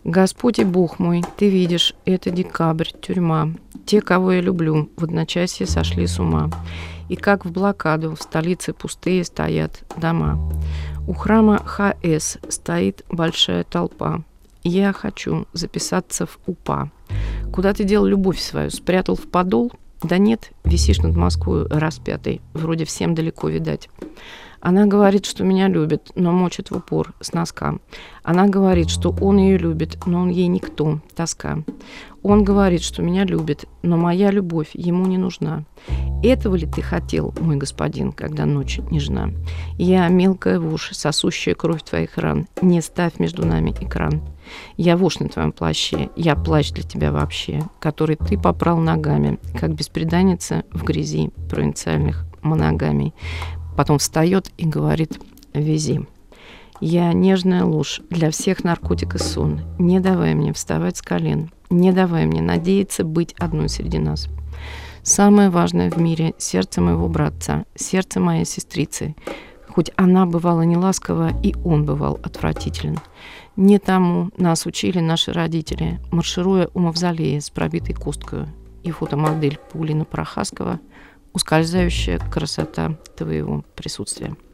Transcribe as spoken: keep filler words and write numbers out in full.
Господь и Бог мой, ты видишь, это декабрь, тюрьма. Те, кого я люблю, в одночасье сошли с ума. И как в блокаду в столице пустые стоят дома. У храма Ха Эс стоит большая толпа. Я хочу записаться в УПА. Куда ты дел любовь свою? Спрятал в подол? Да нет, висишь над Москвой распятый. Вроде всем далеко видать. Она говорит, что меня любит, но мочит в упор с носка. Она говорит, что он ее любит, но он ей никто, тоска. Он говорит, что меня любит, но моя любовь ему не нужна. Этого ли ты хотел, мой господин, когда ночь нежна? Я мелкая вошь, сосущая кровь твоих ран. Не ставь между нами экран. Я вошь на твоем плаще, я плащ для тебя вообще, который ты попрал ногами, как бесприданница в грязи провинциальных моногамий. Потом встает и говорит: «Вези». Я нежная ложь, для всех наркотик и сон. Не давай мне вставать с колен, не давай мне надеяться быть одной среди нас. Самое важное в мире — сердце моего братца, сердце моей сестрицы. Хоть она бывала неласкова, и он бывал отвратителен. Не тому нас учили наши родители, маршируя у мавзолея с пробитой косткою, и фотомодель Паулина Прохаскова — ускользающая красота твоего присутствия.